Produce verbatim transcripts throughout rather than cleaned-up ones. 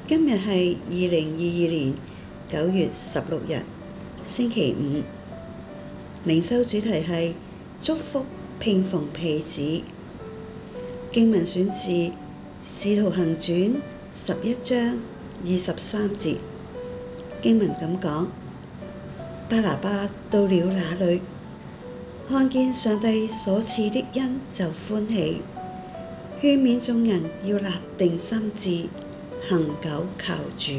今日係二零二二年九月十六日，星期五。靈修主題係祝福聘縫婢子。經文選自《使徒行傳》十一章二十三節。經文咁講：巴拿巴到了那裏，看見上帝所賜的恩就歡喜，勸勉眾人要立定心志，恆久靠主。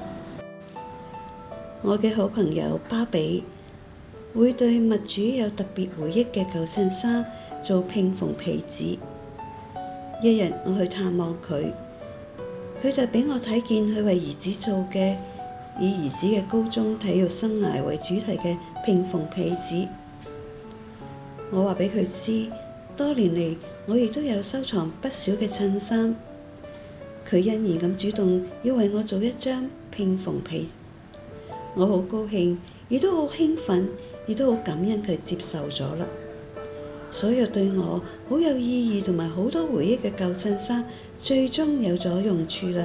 我嘅好朋友巴比會對物主有特別回憶嘅舊襯衫做聘縫婢子。一日我去探望佢，佢就俾我睇見佢為兒子做嘅以兒子嘅高中體育生涯為主題嘅聘縫婢子。我話俾佢知，多年嚟我亦都有收藏不少嘅襯衫。佢欣然咁主動要為我做一張聘縫婢，我好高興，亦都好興奮，亦都好感恩佢接受咗啦。所有對我好有意義同埋好多回憶嘅舊襯衫，最終有咗用處啦。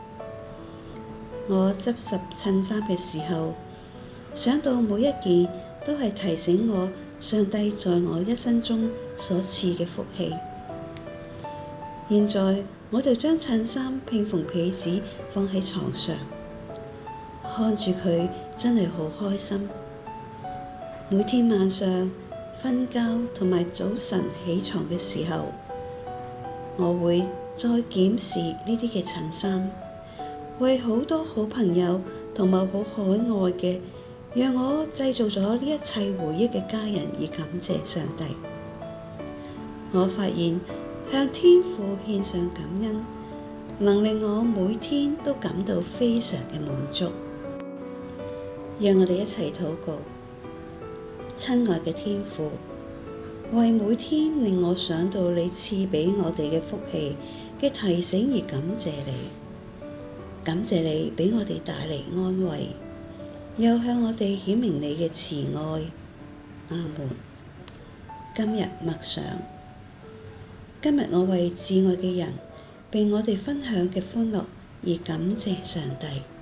我執拾襯衫嘅時候，想到每一件都係提醒我上帝在我一生中所賜嘅福氣。現在我就將襯衫聘縫婢子放喺床上，看住佢真係好開心。每天晚上瞓覺同埋早晨起床嘅時候，我會再檢視呢啲嘅襯衫，為好多好朋友同埋好可愛嘅讓我製造咗呢一切回憶嘅家人而感謝上帝。我發現向天父獻上感恩，能令我每天都感到非常嘅滿足。讓我哋一齊禱告。親愛嘅天父，為每天令我想到你賜俾我哋嘅福氣嘅提醒而感謝你，感謝你俾我哋帶嚟安慰，又向我哋顯明你嘅慈愛。阿門。今日默想，今日我為至愛嘅人被我哋分享嘅歡樂而感謝上帝。